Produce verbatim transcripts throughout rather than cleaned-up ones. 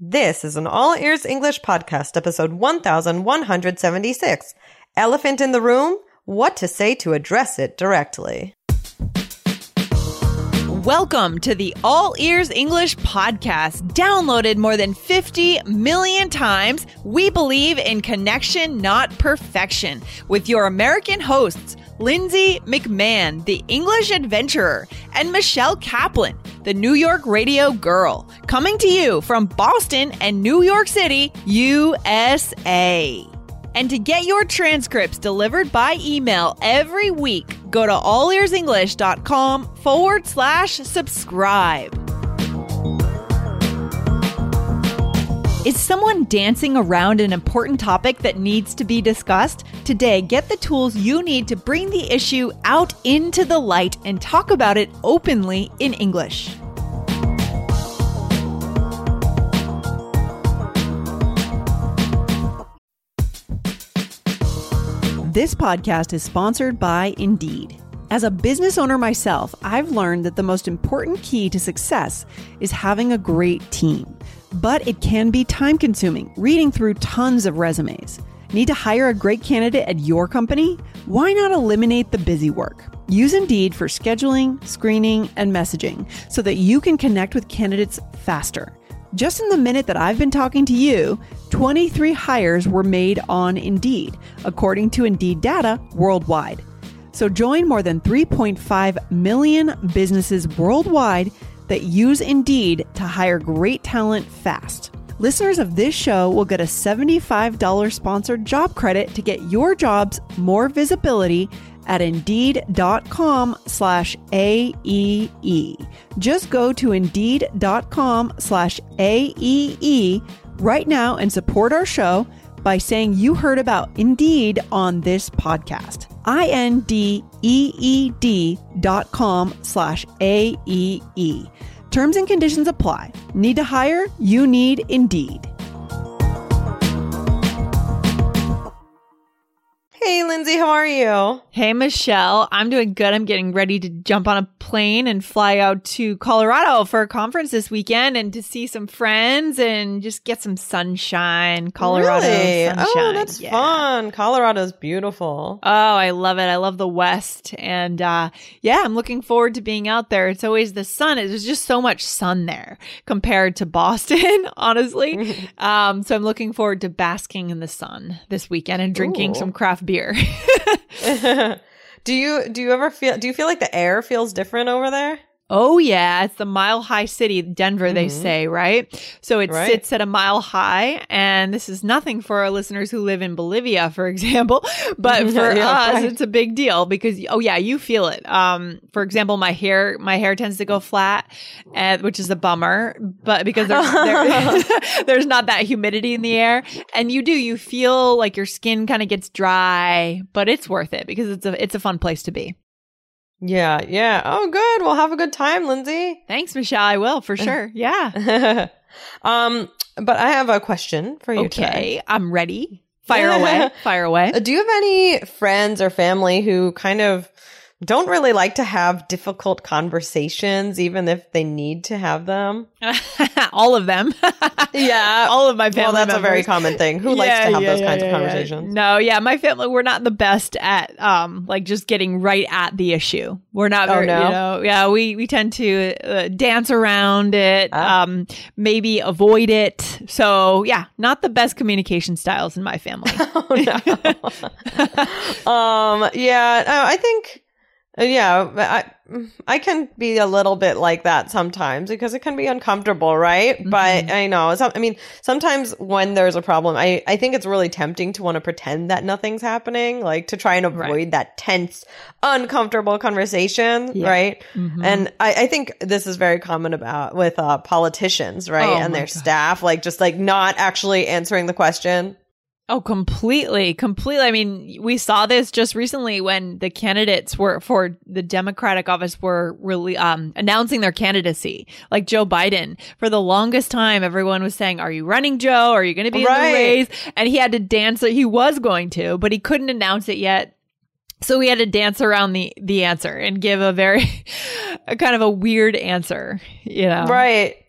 This is an All Ears English podcast, episode one thousand one hundred seventy-six. Elephant in the room? What to say to address it directly. Welcome to the All Ears English podcast. Downloaded more than fifty million times, we believe in connection, not perfection. With your American hosts, Lindsay McMahon, the English adventurer, and Michelle Kaplan, the New York radio girl. Coming to you from Boston and New York City, U S A. And to get your transcripts delivered by email every week, go to allearsenglish.com forward slash subscribe. Is someone dancing around an important topic that needs to be discussed? Today, get the tools you need to bring the issue out into the light and talk about it openly in English. This podcast is sponsored by Indeed. As a business owner myself, I've learned that the most important key to success is having a great team. But it can be time-consuming, reading through tons of resumes. Need to hire a great candidate at your company? Why not eliminate the busy work? Use Indeed for scheduling, screening, and messaging so that you can connect with candidates faster. Just in the minute that I've been talking to you, twenty-three hires were made on Indeed, according to Indeed data worldwide. So join more than three point five million businesses worldwide that use Indeed to hire great talent fast. Listeners of this show will get a seventy-five dollars sponsored job credit to get your jobs more visibility at Indeed.com slash AEE. Just go to Indeed.com slash AEE right now and support our show by saying you heard about Indeed on this podcast. I-N-D-E-E-D dot com slash A-E-E. Terms and conditions apply. Need to hire? You need Indeed. Hey, Lindsay, how are you? Hey, Michelle. I'm doing good. I'm getting ready to jump on a plane and fly out to Colorado for a conference this weekend and to see some friends and just get some sunshine. Colorado Really? sunshine. Oh, that's yeah. fun. Colorado's beautiful. Oh, I love it. I love the West. And uh, yeah, I'm looking forward to being out there. It's always the sun. There's just so much sun there compared to Boston, honestly. um, so I'm looking forward to basking in the sun this weekend and drinking Ooh. some craft beer. do you do you ever feel do you feel like the air feels different over there? Oh, yeah. It's the mile high city, Denver, mm-hmm. they say, right? So it right. sits at a mile high. And this is nothing for our listeners who live in Bolivia, for example. But for yeah, us, right. it's a big deal because, oh, yeah, you feel it. Um, for example, my hair my hair tends to go flat, uh, which is a bummer. But because there's, there, there's not that humidity in the air. And you do, you feel like your skin kind of gets dry. But it's worth it because it's a it's a fun place to be. Yeah, yeah. Oh, good. Well, have a good time, Lindsay. Thanks, Michelle. I will, for sure. Yeah. um, but I have a question for you Okay, today. I'm ready. Fire away. Fire away. Do you have any friends or family who kind of don't really like to have difficult conversations, even if they need to have them? All of them. Yeah. All of my family Well, that's members. a very common thing. Who yeah, likes to have yeah, those yeah, kinds yeah, of conversations? Yeah. No, yeah. My family, we're not the best at um like just getting right at the issue. We're not Oh, very, no? you know, yeah, we, we tend to uh, dance around it, Ah. um, maybe avoid it. So yeah, not the best communication styles in my family. Oh, no. um, yeah, no, I think... Uh, yeah, I I can be a little bit like that sometimes because it can be uncomfortable, right? Mm-hmm. But I know, some, I mean, sometimes when there's a problem, I, I think it's really tempting to want to pretend that nothing's happening, like to try and avoid right. that tense, uncomfortable conversation, yeah. right? Mm-hmm. And I, I think this is very common about with uh, politicians, right? Oh, and their God. staff, like just like not actually answering the question. Oh, completely, completely. I mean, we saw this just recently when the candidates were for the Democratic office were really um, announcing their candidacy. Like Joe Biden, for the longest time, everyone was saying, "Are you running, Joe? Are you going to be right. in the race?" And he had to dance that he was going to, but he couldn't announce it yet. So we had to dance around the the answer and give a very a kind of a weird answer, you know. Right.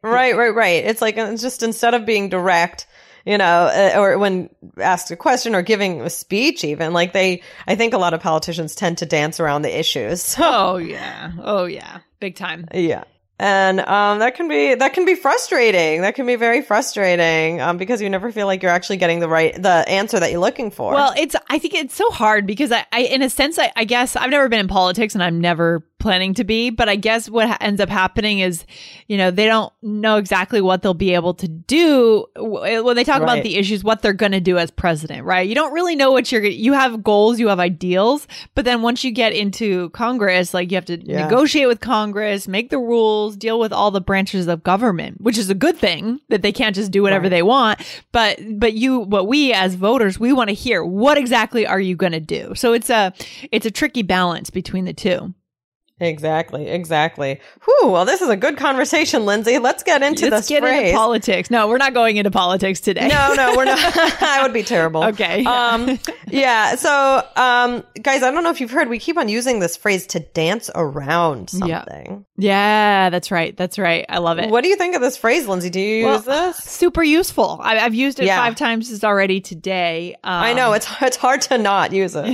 right, right, right. It's like, it's just instead of being direct, you know, uh, or when asked a question or giving a speech, even like they, I think a lot of politicians tend to dance around the issues. So, oh yeah. Oh yeah. Big time. yeah. And um, that can be that can be frustrating. That can be very frustrating um, because you never feel like you're actually getting the right the answer that you're looking for. Well, it's I think it's so hard because I, I in a sense, I, I guess I've never been in politics and I'm never planning to be. But I guess what ha- ends up happening is, you know, they don't know exactly what they'll be able to do w- when they talk Right. about the issues, what they're going to do as president, right? You don't really know what you're you have goals, you have ideals. But then once you get into Congress, like you have to Yeah. negotiate with Congress, make the rules, deal with all the branches of government, which is a good thing that they can't just do whatever Right. they want. But but you, but we as voters, we want to hear what exactly are you going to do. So it's a it's a tricky balance between the two. Exactly, exactly. Whew, well, this is a good conversation, Lindsay. Let's get into Let's this get phrase. into politics. No, we're not going into politics today. No, no, we're not. That would be terrible. Okay. Um, yeah. So, um, guys, I don't know if you've heard, we keep on using this phrase to dance around Yeah. something. Yeah, that's right. That's right. I love it. What do you think of this phrase, Lindsay? Do you Well, use this? Super useful. I, I've used it Yeah. five times already today. Um, I know it's it's hard to not use it.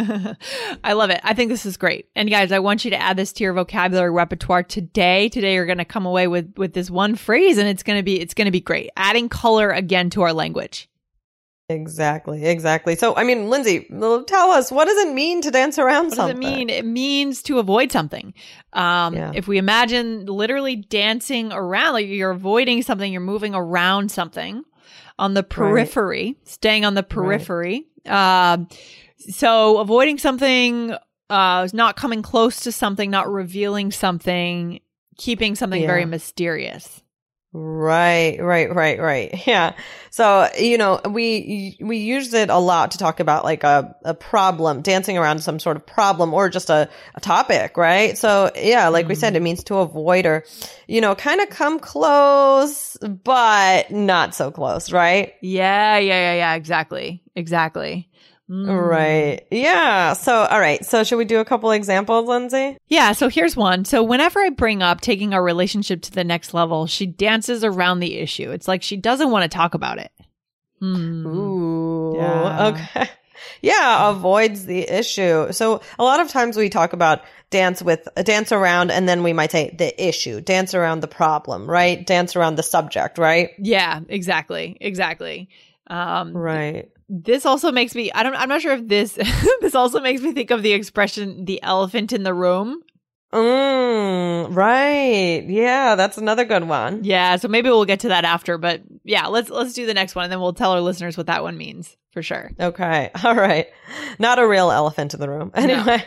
I love it. I think this is great. And guys, I want you to add this to your vocabulary repertoire today. Today you're going to come away with with this one phrase and it's going to be it's going to be great. Adding color again to our language. Exactly, exactly. So, I mean, Lindsay, tell us, what does it mean to dance around What something? does it mean? It means to avoid something. Um, Yeah. If we imagine literally dancing around, like you're avoiding something, you're moving around something on the periphery, staying on the periphery. Um, so avoiding something, uh, not coming close to something, not revealing something, keeping something Yeah. very mysterious. Right, right, right, right. Yeah. So, you know, we we use it a lot to talk about like a, a problem, dancing around some sort of problem or just a, a topic, right? So, yeah, like we said, it means to avoid or, you know, kind of come close, but not so close, right? Yeah, yeah, yeah, yeah. Exactly. Exactly. Mm. Right. Yeah. So, all right. So, should we do a couple examples, Lindsay? Yeah, so here's one. So whenever I bring up taking our relationship to the next level, she dances around the issue. It's like she doesn't want to talk about it. Hmm. Ooh. Yeah. Okay. Yeah, avoids the issue. So a lot of times we talk about dance with dance around, and then we might say the issue, dance around the problem, right? Dance around the subject, right? Yeah, exactly. Exactly. Um, Right. This also makes me, I don't, I'm not sure if this, this also makes me think of the expression, the elephant in the room. Mm, right. Yeah, that's another good one. Yeah. So maybe we'll get to that after, but yeah, let's, let's do the next one and then we'll tell our listeners what that one means for sure. Okay. All right. Not a real elephant in the room. Anyway.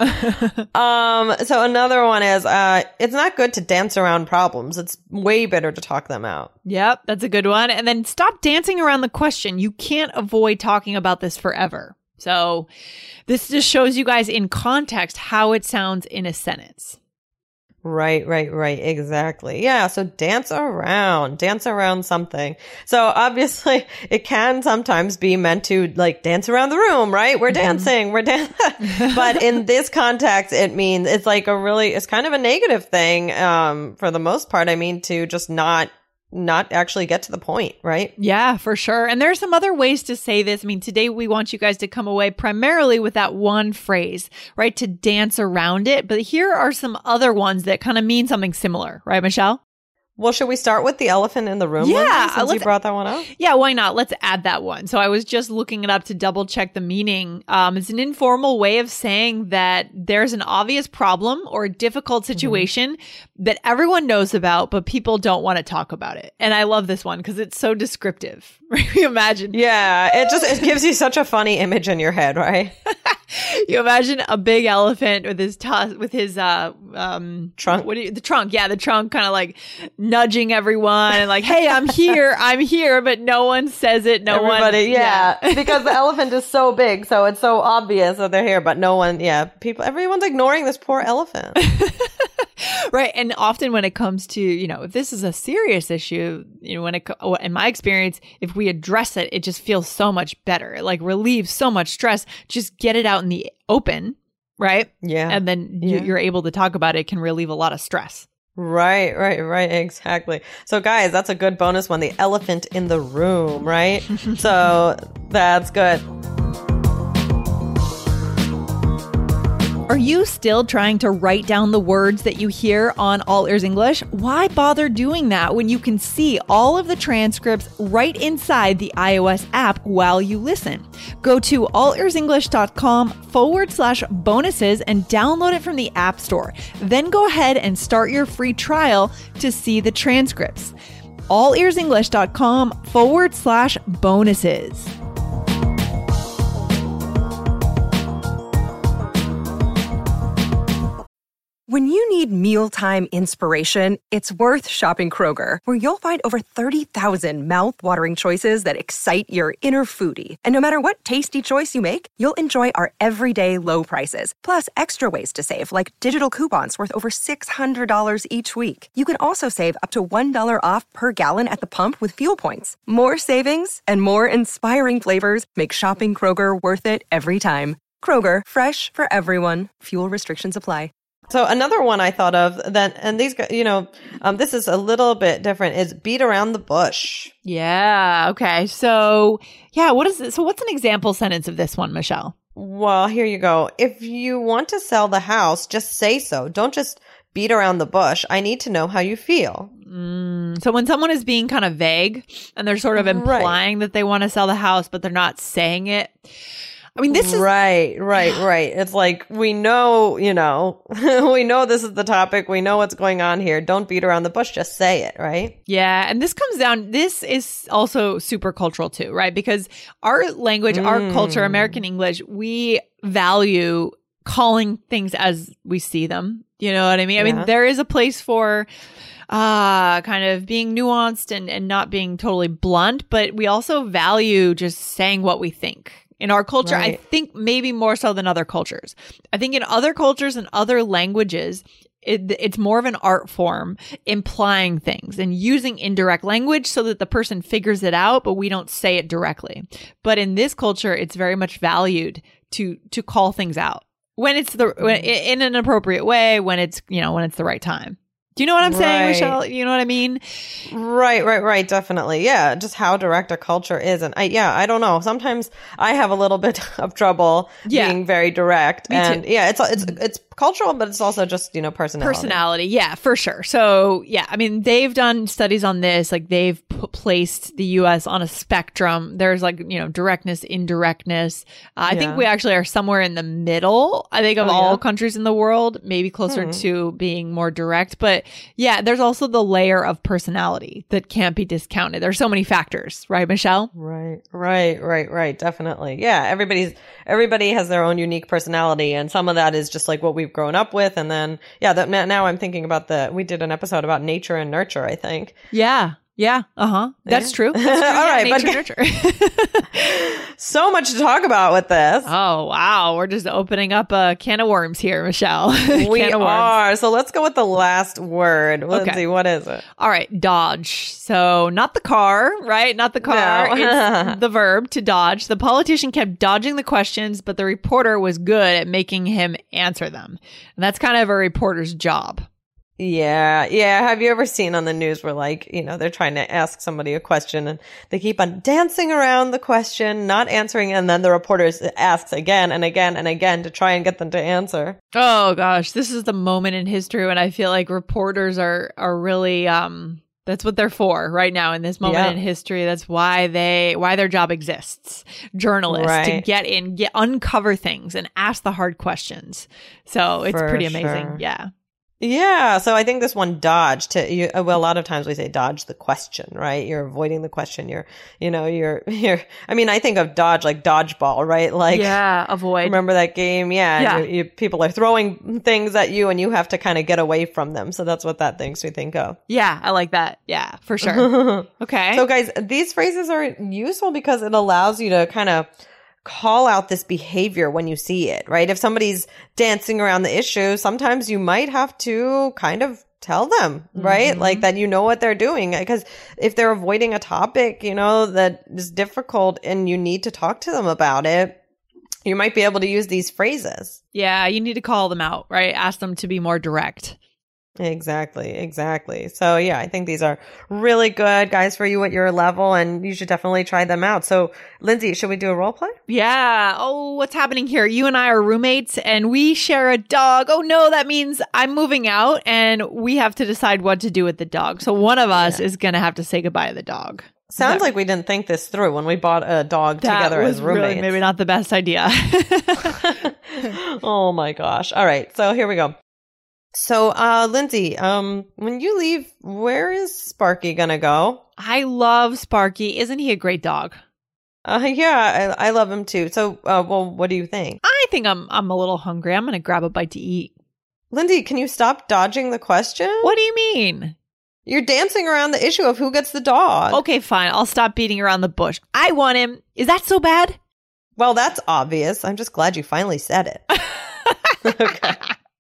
um, so another one is, uh, it's not good to dance around problems. It's way better to talk them out. Yep. That's a good one. And then stop dancing around the question. You can't avoid talking about this forever. So this just shows you guys in context how it sounds in a sentence. Right, right, right. Exactly. Yeah. So dance around, dance around something. So obviously it can sometimes be meant to like dance around the room, right? We're dancing, we're dancing. But in this context, it means it's like a really, it's kind of a negative thing. Um, for the most part, I mean, to just not, not actually get to the point, right? Yeah, for sure. And there are some other ways to say this. I mean, today we want you guys to come away primarily with that one phrase, right? To dance around it. But here are some other ones that kind of mean something similar, right, Michelle? Well, should we start with the elephant in the room? Yeah, Lindsay, since you let's- brought that one up. Yeah, why not? Let's add that one. So I was just looking it up to double check the meaning. Um, it's an informal way of saying that there's an obvious problem or a difficult situation mm-hmm. that everyone knows about, but people don't want to talk about it. And I love this one because it's so descriptive. You imagine. Yeah, it just it gives you such a funny image in your head, right? You imagine a big elephant with his tusk, with his uh um Trunk. What do you, the trunk? Yeah, the trunk, kind of like nudging everyone and like, "Hey, I'm here, I'm here," but no one says it. No Everybody, one, yeah, because the elephant is so big, so it's so obvious that they're here, but no one, yeah, people, everyone's ignoring this poor elephant. Right. And often when it comes to, you know, if this is a serious issue, you know, when it, in my experience, if we address it, it just feels so much better. It like relieves so much stress. Just get it out in the open. Right. Yeah. And then Yeah. you, you're able to talk about it. It can relieve a lot of stress. Right, right, right. Exactly. So guys, that's a good bonus one. The elephant in the room, right? So that's good. Are you still trying to write down the words that you hear on All Ears English? Why bother doing that when you can see all of the transcripts right inside the iOS app while you listen? Go to allearsenglish.com forward slash bonuses and download it from the App Store. Then go ahead and start your free trial to see the transcripts. allearsenglish.com forward slash bonuses. When you need mealtime inspiration, it's worth shopping Kroger, where you'll find over thirty thousand mouth-watering choices that excite your inner foodie. And no matter what tasty choice you make, you'll enjoy our everyday low prices, plus extra ways to save, like digital coupons worth over six hundred dollars each week. You can also save up to one dollar off per gallon at the pump with fuel points. More savings and more inspiring flavors make shopping Kroger worth it every time. Kroger, fresh for everyone. Fuel restrictions apply. So another one I thought of that, and these, you know, um, this is a little bit different, is beat around the bush. Yeah. Okay. So, yeah. What is it? So what's an example sentence of this one, Michelle? Well, here you go. If you want to sell the house, just say so. Don't just beat around the bush. I need to know how you feel. Mm, so when someone is being kind of vague and they're sort of implying right. that they want to sell the house, but they're not saying it. I mean, this is right, right, right. It's like, we know, you know, we know this is the topic. We know what's going on here. Don't beat around the bush. Just say it, right? Yeah. And this comes down, this is also super cultural too, right? Because our language, mm. our culture, American English, we value calling things as we see them. You know what I mean? I yeah. mean, there is a place for uh, kind of being nuanced and, and not being totally blunt, but we also value just saying what we think. In our culture, right. I think maybe more so than other cultures. I think in other cultures and other languages, it, it's more of an art form, implying things and using indirect language so that the person figures it out, but we don't say it directly. But in this culture, it's very much valued to to call things out when it's the when, in an appropriate way, when it's you know when it's the right time. Do you know what I'm saying, right. Michelle? You know what I mean? Right, right, right. Definitely. Yeah. Just how direct a culture is. And I, yeah, I don't know. Sometimes I have a little bit of trouble yeah. being very direct. Me and too. yeah, it's, it's, it's cultural, but it's also just, you know, personality. Personality. Yeah, for sure. So yeah, I mean, they've done studies on this. Like they've p- placed the U S on a spectrum. There's like, you know, directness, indirectness. Uh, I yeah. think we actually are somewhere in the middle, I think, of oh, all yeah? countries in the world, maybe closer hmm. to being more direct. But yeah, there's also the layer of personality that can't be discounted. There's so many factors, right, Michelle? Right, right, right, right. Definitely. Yeah. Everybody's, everybody has their own unique personality. And some of that is just like what we've grown up with. And then, yeah, that now I'm thinking about the, we did an episode about nature and nurture, I think. Yeah. Yeah. Uh-huh. That's yeah. true. That's true. All yeah, right. Nature, but nurture. So much to talk about with this. Oh, wow. We're just opening up a can of worms here, Michelle. We can of worms. are. So let's go with the last word. Lindsay, okay. what is it? All right. Dodge. So not the car, right? Not the car. No. It's the verb to dodge. The politician kept dodging the questions, but the reporter was good at making him answer them. And that's kind of a reporter's job. Yeah. Yeah. Have you ever seen on the news where, like, you know, they're trying to ask somebody a question and they keep on dancing around the question, not answering. And then the reporter asks again and again and again to try and get them to answer. Oh, gosh. This is the moment in history when I feel like reporters are, are really, um, that's what they're for right now in this moment yeah. in history. That's why they, why their job exists. Journalists right. to get in, get, uncover things and ask the hard questions. So it's For pretty amazing. sure. Yeah. Yeah. So I think this one, dodge, to you, well, a lot of times we say dodge the question, right? You're avoiding the question. You're, you know, you're, you're, I mean, I think of dodge like dodgeball, right? Like, yeah, avoid. Remember that game? Yeah. Yeah. You, you, people are throwing things at you and you have to kind of get away from them. So that's what that makes me think of. Yeah. I like that. Yeah, for sure. Okay. So guys, these phrases are useful because it allows you to kind of call out this behavior when you see it, right? If somebody's dancing around the issue, sometimes you might have to kind of tell them, right? Mm-hmm. Like that you know what they're doing. Because if they're avoiding a topic, you know, that is difficult and you need to talk to them about it, you might be able to use these phrases. Yeah, you need to call them out, right? Ask them to be more direct. Exactly, exactly. So yeah, I think these are really good guys for you at your level, and you should definitely try them out. So Lindsay, should we do a role play? Yeah. Oh, what's happening here? You and I are roommates and we share a dog. Oh no, that means I'm moving out and we have to decide what to do with the dog. So one of us yeah. is going to have to say goodbye to the dog. Sounds that, like we didn't think this through when we bought a dog together as roommates. Really maybe not the best idea. Oh my gosh. All right. So here we go. So, uh, Lindsay, um, when you leave, where is Sparky gonna go? I love Sparky. Isn't he a great dog? Uh, yeah, I, I love him too. So, uh, well, what do you think? I think I'm I'm a little hungry. I'm gonna grab a bite to eat. Lindsay, can you stop dodging the question? What do you mean? You're dancing around the issue of who gets the dog. Okay, fine. I'll stop beating around the bush. I want him. Is that so bad? Well, that's obvious. I'm just glad you finally said it. Okay.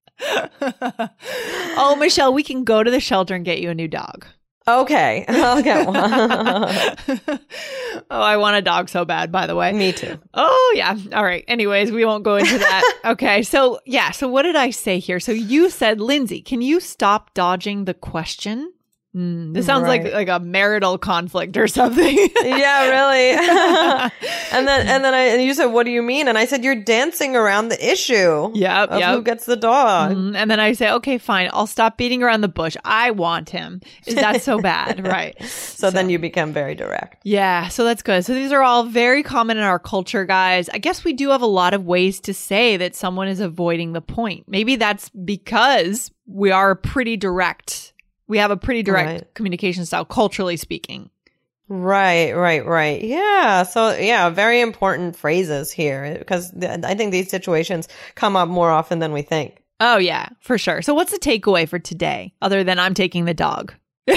Oh, Michelle, we can go to the shelter and get you a new dog. Okay, I'll get one. Oh, I want a dog so bad, by the way. Me too. Oh, yeah. All right. Anyways, we won't go into that. Okay. So, yeah. So what did I say here? So you said, Lindsay, can you stop dodging the question? Mm, this sounds right. like like a marital conflict or something. Yeah, really. and then and then I and you said, "What do you mean?" And I said, "You're dancing around the issue. Yep, of yep. who gets the dog." Mm, and then I say, "Okay, fine. I'll stop beating around the bush. I want him. Is that so bad?" Right. So, so then you become very direct. Yeah. So that's good. So these are all very common in our culture, guys. I guess we do have a lot of ways to say that someone is avoiding the point. Maybe that's because we are pretty direct. We have a pretty direct right. communication style, culturally speaking. Right, right, right. Yeah. So, yeah, very important phrases here because th- I think these situations come up more often than we think. Oh, yeah, for sure. So what's the takeaway for today other than I'm taking the dog? You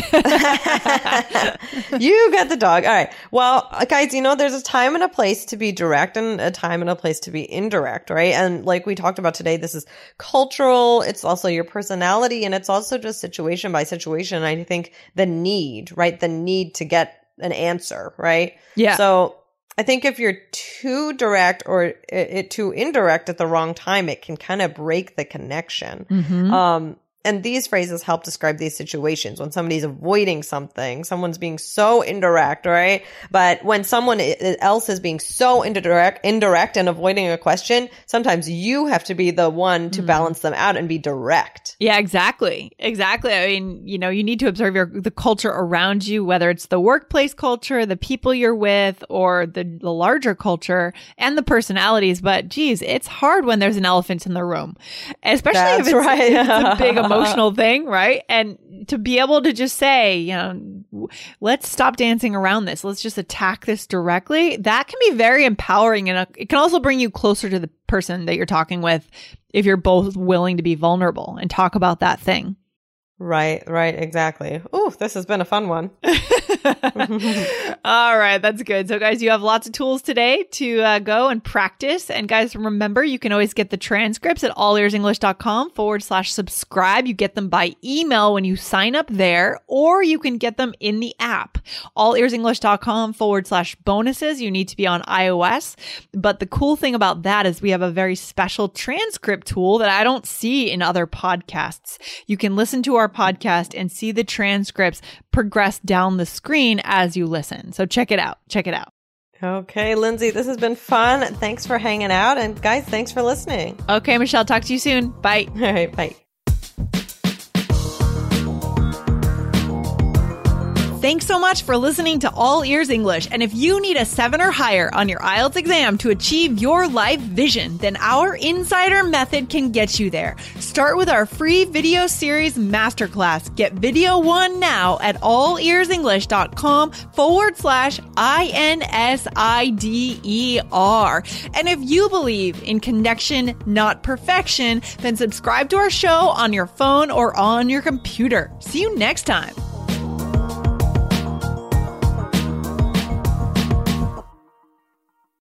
get the dog. All right. Well, guys, you know, there's a time and a place to be direct and a time and a place to be indirect, right? And like we talked about today, this is cultural. It's also your personality and it's also just situation by situation. I think the need, right? The need to get an answer, right? Yeah. So I think if you're too direct or it, it too indirect at the wrong time, it can kind of break the connection. Mm-hmm. Um, And these phrases help describe these situations when somebody's avoiding something, someone's being so indirect, right? But when someone else is being so indirect, indirect and avoiding a question, sometimes you have to be the one to mm. balance them out and be direct. Yeah, exactly. Exactly. I mean, you know, you need to observe your the culture around you, whether it's the workplace culture, the people you're with, or the, the larger culture and the personalities. But geez, it's hard when there's an elephant in the room, especially That's if it's, right. if it's a big emotional thing, right? And to be able to just say, you know, let's stop dancing around this. Let's just attack this directly. That can be very empowering. And it can also bring you closer to the person that you're talking with if you're both willing to be vulnerable and talk about that thing. Right, right, exactly. Ooh, this has been a fun one. All right, that's good. So guys, you have lots of tools today to uh, go and practice. And guys, remember, you can always get the transcripts at allearsenglish.com forward slash subscribe. You get them by email when you sign up there, or you can get them in the app. allearsenglish.com forward slash bonuses. You need to be on iOS. But the cool thing about that is we have a very special transcript tool that I don't see in other podcasts. You can listen to our podcast and see the transcripts progress down the screen as you listen. So check it out. Check it out. Okay, Lindsay, this has been fun. Thanks for hanging out. And guys, thanks for listening. Okay, Michelle, talk to you soon. Bye. All right, bye. Thanks so much for listening to All Ears English. And if you need a seven or higher on your I E L T S exam to achieve your life vision, then our Insider Method can get you there. Start with our free video series masterclass. Get video one now at allearsenglish.com forward slash I N S I D E R. And if you believe in connection, not perfection, then subscribe to our show on your phone or on your computer. See you next time.